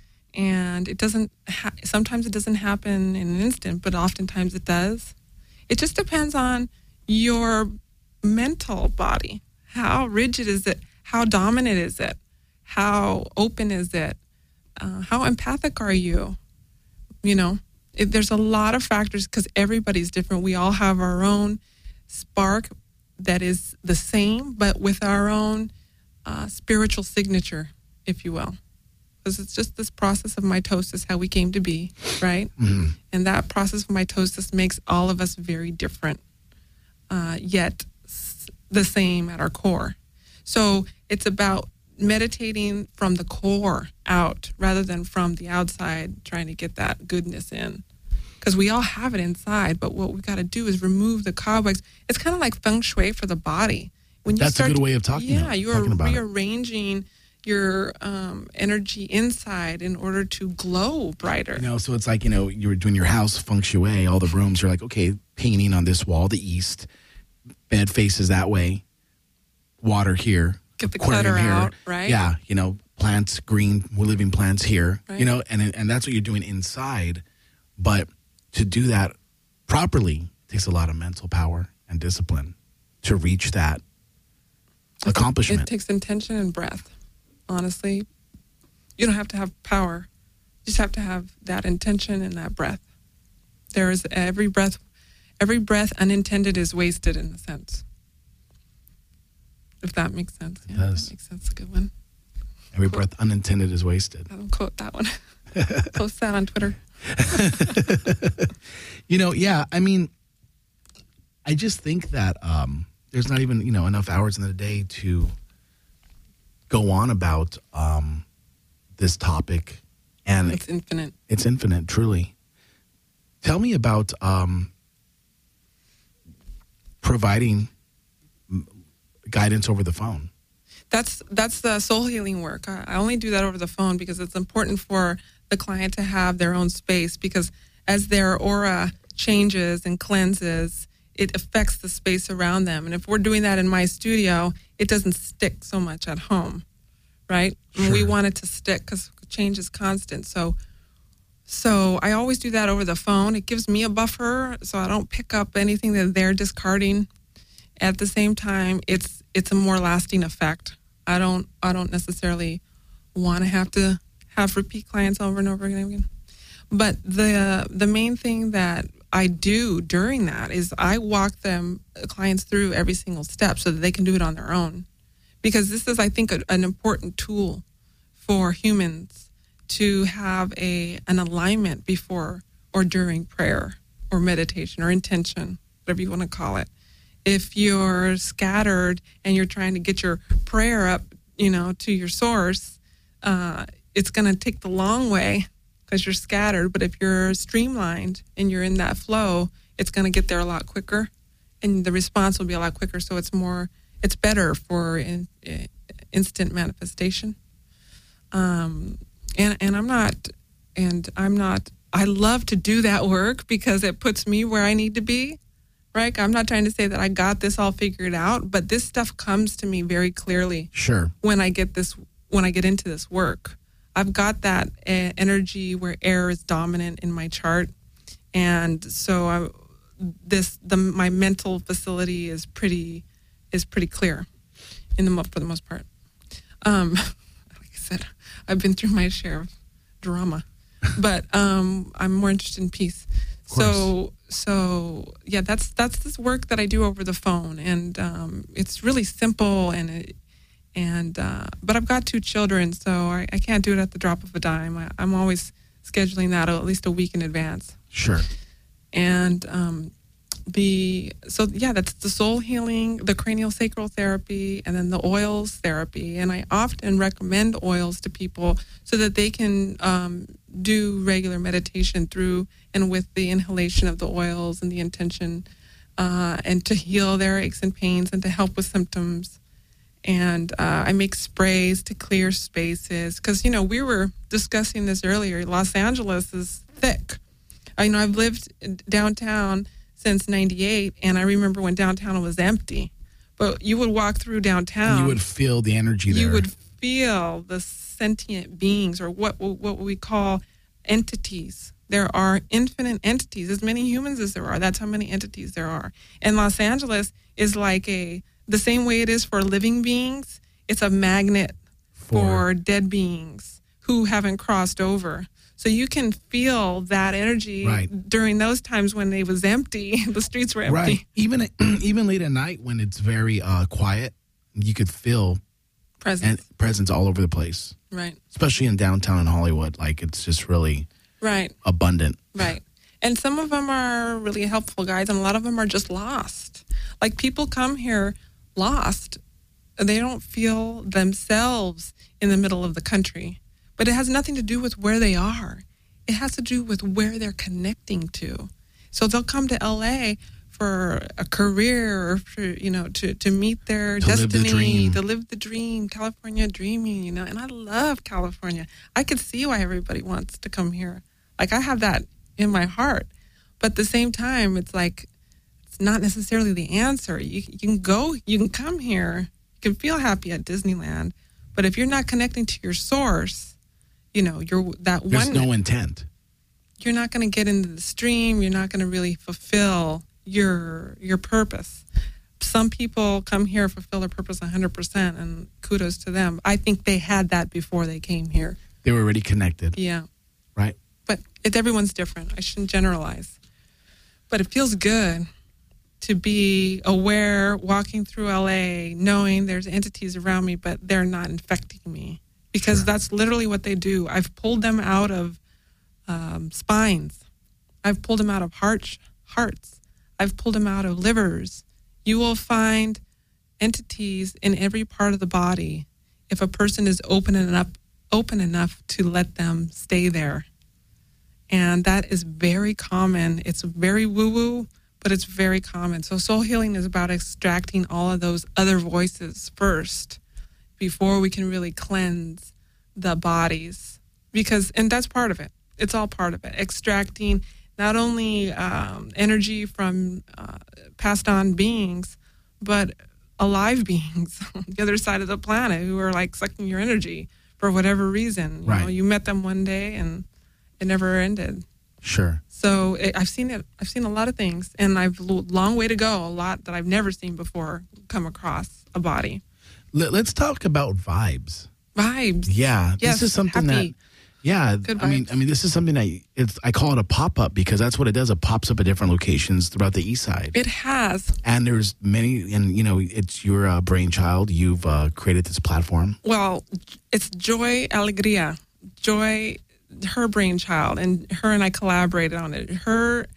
And it doesn't, ha- sometimes it doesn't happen in an instant, but oftentimes it does. It just depends on your mental body. How rigid is it? How dominant is it? How open is it? Uh, how empathic are you? You know, it, there's a lot of factors because everybody's different. We all have our own spark that is the same, but with our own uh, spiritual signature, if you will. Because it's just this process of mitosis, how we came to be, right? Mm-hmm. And that process of mitosis makes all of us very different, uh, yet s- the same at our core. So it's about meditating from the core out rather than from the outside, trying to get that goodness in. Because we all have it inside, but what we've got to do is remove the cobwebs. It's kind of like feng shui for the body. When you That's start a good to, way of talking. Yeah, you are talking about rearranging it. your um, energy inside in order to glow brighter. You know, so it's like, you know, you're doing your house feng shui, all the rooms, you're like, okay, painting on this wall, the east, bed faces that way, water here, get the aquarium clutter here. out, right? Yeah, you know, plants, green, living plants here, right. you know, and and that's what you're doing inside. But to do that properly takes a lot of mental power and discipline to reach that accomplishment. It takes intention and breath. Honestly, you don't have to have power. You just have to have that intention and that breath. There is every breath, every breath unintended is wasted in a sense. If that makes sense. It Yeah, does. That makes sense. A good one. Every Cool. breath unintended is wasted. I don't quote that one. Post that on Twitter. You know, yeah, I mean, I just think that um, there's not even, you know, enough hours in the day to go on about um, this topic. And It's infinite. It's infinite, truly. Tell me about um, providing guidance over the phone. That's that's the soul healing work. I, I only do that over the phone because it's important for the client to have their own space, because as their aura changes and cleanses, it affects the space around them. And if we're doing that in my studio, it doesn't stick so much at home, right? Sure. And we want it to stick because change is constant. So, so I always do that over the phone. It gives me a buffer so I don't pick up anything that they're discarding. At the same time, it's it's a more lasting effect. I don't I don't necessarily want to have to have repeat clients over and over again. But the the main thing that I do during that is I walk them clients through every single step so that they can do it on their own. Because this is, I think, a, an important tool for humans to have a an alignment before or during prayer or meditation or intention, whatever you want to call it. If you're scattered and you're trying to get your prayer up, you know, to your source, uh, it's going to take the long way because you're scattered. But if you're streamlined and you're in that flow, it's going to get there a lot quicker, and the response will be a lot quicker. So it's more, it's better for in, in, instant manifestation. Um, and and I'm not, and I'm not. I love to do that work because it puts me where I need to be. Right? I'm not trying to say that I got this all figured out, but this stuff comes to me very clearly. Sure. When I get this, when I get into this work, I've got that uh, energy where air is dominant in my chart, and so I, this the my mental facility is pretty is pretty clear, in the for the most part. Um, like I said, I've been through my share of drama, but um, I'm more interested in peace. So, so yeah, that's that's this work that I do over the phone, and um, it's really simple, and it, and uh, but I've got two children, so I, I can't do it at the drop of a dime. I, I'm always scheduling that at least a week in advance. Sure. And um, the so yeah, that's the soul healing, the cranial sacral therapy, and then the oils therapy. And I often recommend oils to people so that they can um, do regular meditation through and with the inhalation of the oils and the intention, uh, and to heal their aches and pains and to help with symptoms. And uh, I make sprays to clear spaces because, you know, we were discussing this earlier. Los Angeles is thick. I, you know, I've lived downtown since ninety-eight, and I remember when downtown was empty. But you would walk through downtown. And you would feel the energy there. You would feel the sentient beings, or what what we call entities. There are infinite entities, as many humans as there are. That's how many entities there are. And Los Angeles is like a, the same way it is for living beings, it's a magnet for, for dead beings who haven't crossed over. So you can feel that energy right. during those times when it was empty. The streets were empty. Right. Even even late at night when it's very uh, quiet, you could feel presence. And presence all over the place. Right. Especially in downtown in Hollywood. Like, it's just really right. abundant. Right. And some of them are really helpful guys, and a lot of them are just lost. Like, people come here lost. They don't feel themselves in the middle of the country. But it has nothing to do with where they are. It has to do with where they're connecting to. So they'll come to L A for a career, or for, you know, to, to meet their to destiny, live the dream. to live the dream, California dreaming, you know. And I love California. I could see why everybody wants to come here. Like, I have that in my heart. But at the same time, it's like, it's not necessarily the answer. You, you can go, you can come here, you can feel happy at Disneyland, but if you're not connecting to your source, you know, you're that There's one. There's no intent. You're not going to get into the stream. You're not going to really fulfill your your purpose. Some people come here, fulfill their purpose one hundred percent, and kudos to them. I think they had that before they came here. They were already connected. Yeah. Right. But it, everyone's different. I shouldn't generalize. But it feels good to be aware, walking through L A, knowing there's entities around me, but they're not infecting me. Because sure. that's literally what they do. I've pulled them out of um, spines. I've pulled them out of heart, hearts. I've pulled them out of livers. You will find entities in every part of the body if a person is open enough, open enough to let them stay there. And that is very common. It's very woo-woo, but it's very common. So soul healing is about extracting all of those other voices first, before we can really cleanse the bodies. Because, and that's part of it. It's all part of it. Extracting not only um, energy from uh, passed on beings, but alive beings on the other side of the planet who are like sucking your energy for whatever reason. You right. know, you met them one day and it never ended. Sure. So it, I've seen it. I've seen a lot of things, and I've a long way to go. A lot that I've never seen before come across a body. Let's talk about vibes. Vibes. Yeah, yes, this is something happy. that. Yeah, Good I mean, vibes. I mean, this is something that it's. I call it a pop up because that's what it does. It pops up at different locations throughout the East Side. It has. And there's many, and you know, it's your uh, brainchild. You've uh, created this platform. Well, it's Joy Alegria. Joy, her brainchild, and her and I collaborated on it. Her,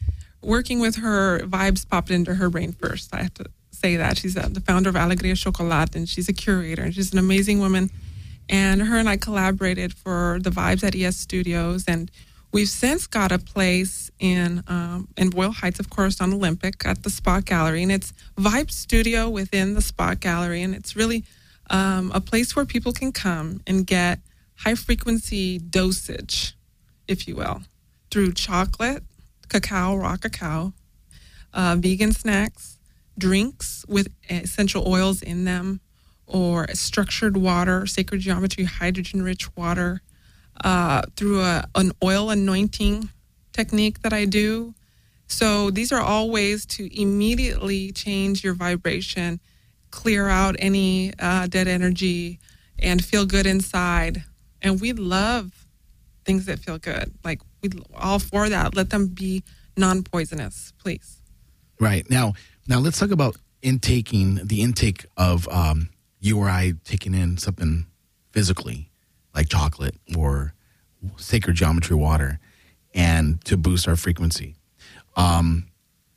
working with her, vibes popped into her brain first. I have to say that. She's uh, the founder of Alegria Chocolat, and she's a curator, and she's an amazing woman. And her and I collaborated for the Vibes at E S Studios, and we've since got a place in um, in Boyle Heights, of course, on Olympic at the Spot Gallery, and it's Vibe Studio within the Spot Gallery, and it's really um, a place where people can come and get high-frequency dosage, if you will, through chocolate, cacao, raw cacao, uh, vegan snacks, drinks with essential oils in them, or structured water, sacred geometry, hydrogen-rich water, uh, through a, an oil anointing technique that I do. So these are all ways to immediately change your vibration, clear out any uh, dead energy, and feel good inside. And we love things that feel good. Like, we all for that. Let them be non-poisonous, please. Right. Now, now let's talk about intaking, the intake of um, you or I taking in something physically, like chocolate or sacred geometry water, and to boost our frequency. Um,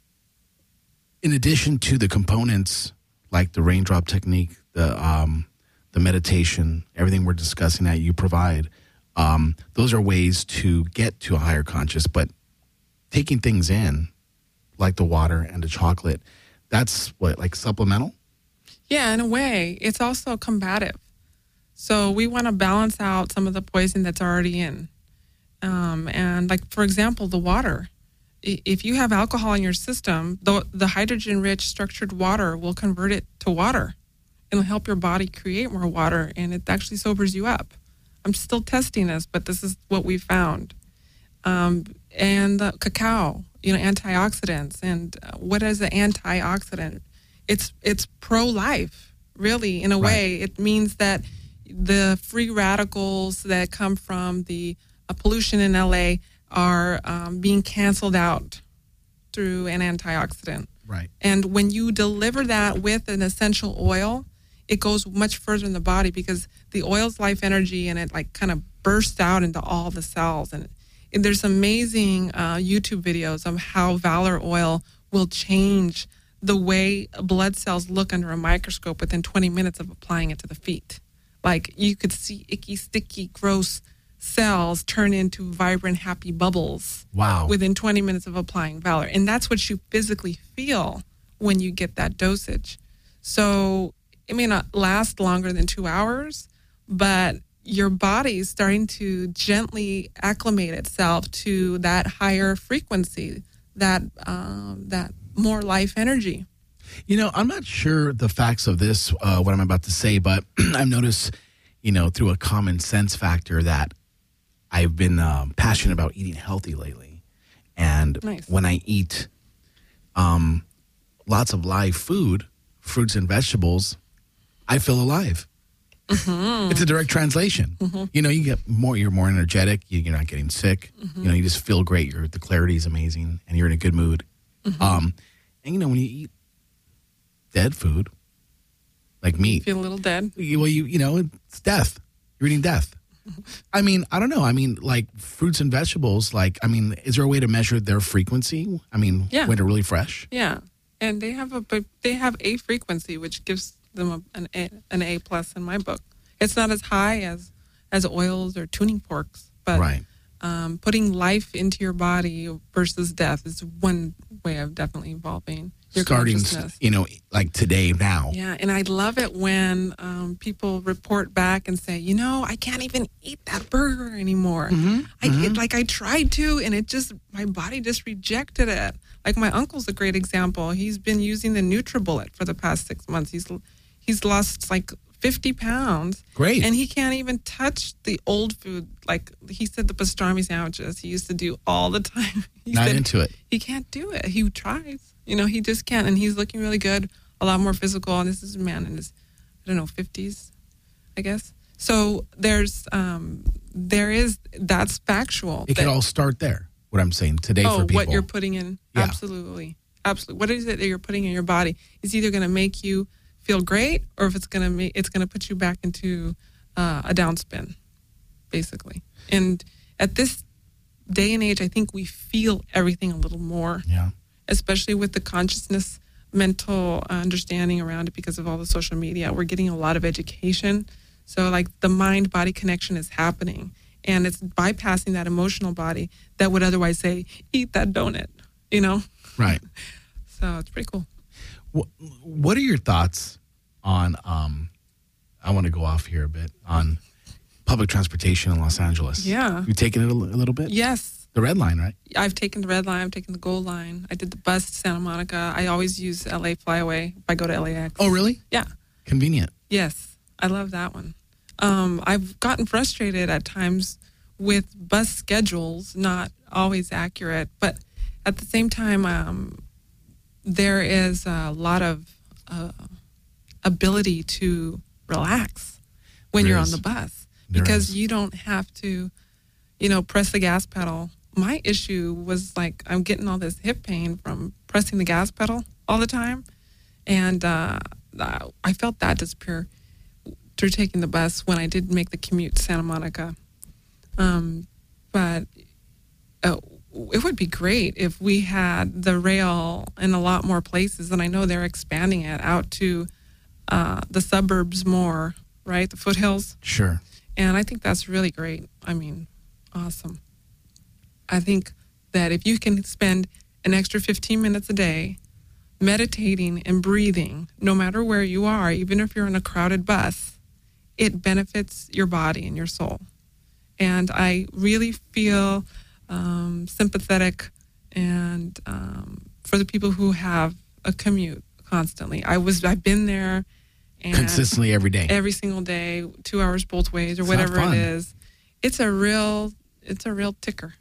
in addition to the components like the raindrop technique, the um, the meditation, everything we're discussing that you provide, um, those are ways to get to a higher conscious. But taking things in, like the water and the chocolate, that's what, like supplemental? Yeah, in a way. It's also combative. So we want to balance out some of the poison that's already in. Um, and like, for example, the water. If you have alcohol in your system, the, the hydrogen-rich structured water will convert it to water. It'll help your body create more water, and it actually sobers you up. I'm still testing this, but this is what we found. Um, and the cacao, you know, antioxidants. And uh, what is an antioxidant? It's it's pro-life, really, in a Right. way. It means that the free radicals that come from the uh, pollution in L A are um, being canceled out through an antioxidant. Right. And when you deliver that with an essential oil, it goes much further in the body because the oil's life energy, and it like kind of bursts out into all the cells. And, and there's amazing uh, YouTube videos of how Valor Oil will change the way blood cells look under a microscope within twenty minutes of applying it to the feet. Like, you could see icky, sticky, gross cells turn into vibrant, happy bubbles. Wow. Within twenty minutes of applying Valor. And that's what you physically feel when you get that dosage. So it may not last longer than two hours, but your body is starting to gently acclimate itself to that higher frequency, that um, that more life energy. You know, I'm not sure the facts of this, uh, what I'm about to say, but I've noticed, you know, through a common sense factor that I've been um, passionate about eating healthy lately. And Nice. when I eat um, lots of live food, fruits and vegetables, I feel alive. Mm-hmm. It's a direct translation. Mm-hmm. You know, you get more, you're more energetic, you- you're not getting sick. Mm-hmm. You know, you just feel great. Your the clarity is amazing, and you're in a good mood. Mm-hmm. Um, and you know, when you eat dead food, like meat, Feel a little dead. you- well, you you know, it's death. You're eating death. I mean, I don't know. I mean, like fruits and vegetables. Like, I mean, is there a way to measure their frequency? I mean, Yeah. when they're really fresh. Yeah, and they have a but they have a frequency which gives them a, an A, an A plus in my book. It's not as high as as oils or tuning forks, but Right. um, putting life into your body versus death is one way of definitely evolving your Starting, consciousness. you know, like today now. Yeah, and I love it when um, people report back and say, you know, I can't even eat that burger anymore. Mm-hmm. I it, like I tried to, and it just my body just rejected it. Like my uncle's a great example. He's been using the NutriBullet for the past six months. He's he's lost like fifty pounds. Great. And he can't even touch the old food. Like he said, the pastrami sandwiches he used to do all the time. He Not said into it. He can't do it. He tries. You know, he just can't. And he's looking really good, a lot more physical. And this is a man in his, I don't know, fifties, I guess. So there's, um, there is, that's factual. It that, could all start there. What I'm saying today oh, for people. what you're putting in. Yeah. Absolutely. Absolutely. What is it that you're putting in your body? It's either going to make you feel great, or if it's going to make, it's going to put you back into uh, a downspin, basically. And at this day and age, I think we feel everything a little more. Yeah. especially with the consciousness, mental understanding around it because of all the social media. We're getting a lot of education. So like the mind-body connection is happening, and it's bypassing that emotional body that would otherwise say, eat that donut, you know? Right. So it's pretty cool. What, what are your thoughts on, um, I want to go off here a bit, on public transportation in Los Angeles? Yeah. You taken it a, l- a little bit? Yes. The Red Line, right? I've taken the Red Line. I've taken the Gold Line. I did the bus to Santa Monica. I always use L A Flyaway if I go to L A X. Oh, really? Yeah. Convenient. Yes. I love that one. Um, I've gotten frustrated at times with bus schedules, not always accurate. But at the same time, um, there is a lot of uh, ability to relax when There you're is. on the bus. There Because is. you don't have to, you know, press the gas pedal. My issue was like I'm getting all this hip pain from pressing the gas pedal all the time. And uh, I felt that disappear through taking the bus when I did make the commute to Santa Monica. Um, but uh, it would be great if we had the rail in a lot more places. And I know they're expanding it out to uh, the suburbs more, right? The foothills. Sure. And I think that's really great. I mean, awesome. I think that if you can spend an extra fifteen minutes a day meditating and breathing, no matter where you are, even if you're in a crowded bus, it benefits your body and your soul. And I really feel um, sympathetic and um, for the people who have a commute constantly. I was, I've been there. And consistently every day. Every single day, two hours both ways or It's whatever not fun. it is. It's a real, it's a real ticker.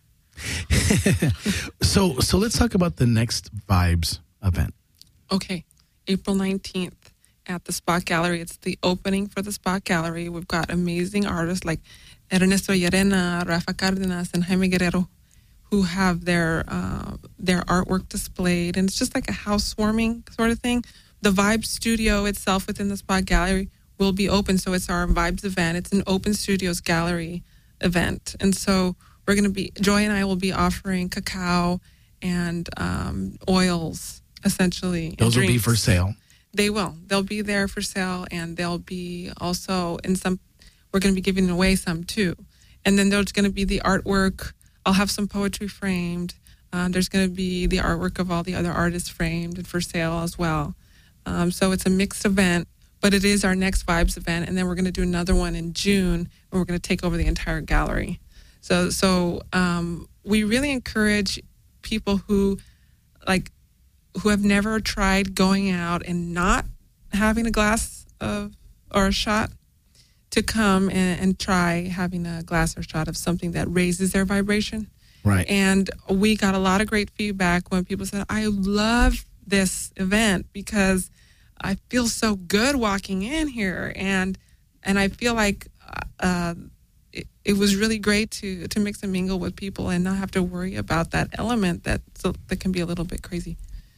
so, so let's talk about the next Vibes event. Okay, April nineteenth at the Spot Gallery. It's the opening for the Spot Gallery. We've got amazing artists like Ernesto Llerena, Rafa Cárdenas, and Jaime Guerrero who have their uh, their artwork displayed. And it's just like a housewarming sort of thing. The Vibes studio itself within the Spot Gallery will be open. So it's our Vibes event. It's an open studios gallery event. And so we're going to be, Joy and I will be offering cacao and um, oils, essentially. Those and will be drinks. for sale. They will. They'll be there for sale, and they'll be also in some, we're going to be giving away some too. And then there's going to be the artwork. I'll have some poetry framed. Uh, there's going to be the artwork of all the other artists framed and for sale as well. Um, so it's a mixed event, but it is our next Vibes event. And then we're going to do another one in June, and we're going to take over the entire gallery. So so um, we really encourage people who, like, who have never tried going out and not having a glass of or a shot to come and, and try having a glass or shot of something that raises their vibration. Right. And we got a lot of great feedback when people said, I love this event because I feel so good walking in here, and and I feel like uh, it, it was really great to to mix and mingle with people and not have to worry about that element that so, that can be a little bit crazy.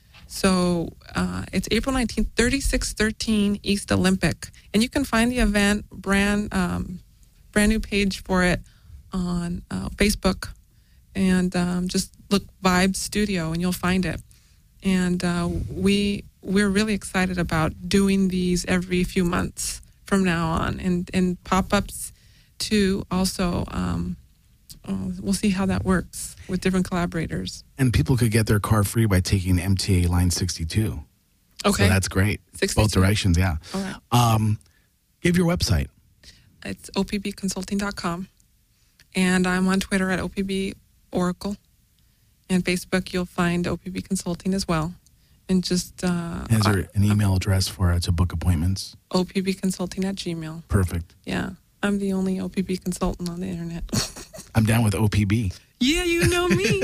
So uh, it's April nineteenth, thirty-six thirteen East Olympic, and you can find the event brand um, brand new page for it on uh, Facebook, and um, just look Vibe Studio and you'll find it. And uh, we we're really excited about doing these every few months from now on, and and pop-ups too. Also, um, oh, we'll see how that works with different collaborators. And people could get their car free by taking M T A line sixty-two. Okay, so that's great. sixty-two. Both directions, yeah. All right. Um, give your website. It's O P B consulting dot com, and I'm on Twitter at O P B Oracle. And Facebook, you'll find O P B Consulting as well. And just... Uh, Is there an email address for uh, to book appointments? O P B Consulting at Gmail. Perfect. Yeah. I'm the only O P B consultant on the internet. I'm down with O P B. Yeah, you know me.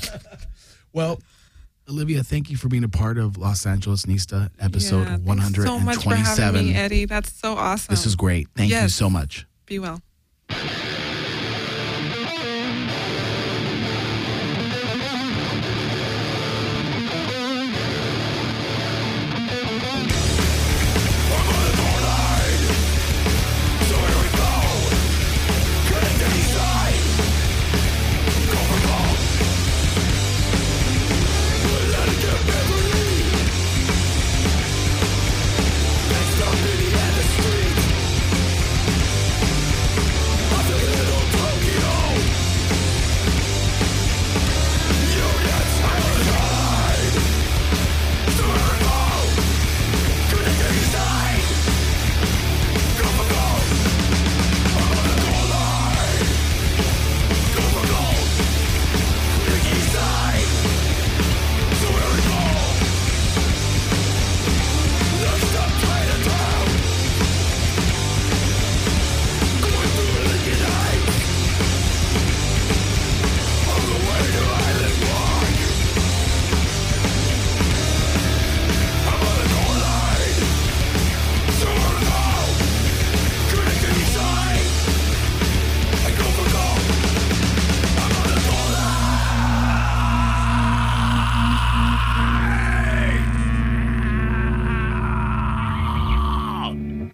Well, Olivia, thank you for being a part of Los Angeles Nista episode Yeah, one hundred twenty-seven. so much for having me, Eddie. That's so awesome. This is great. Thank yes. you so much. Be well.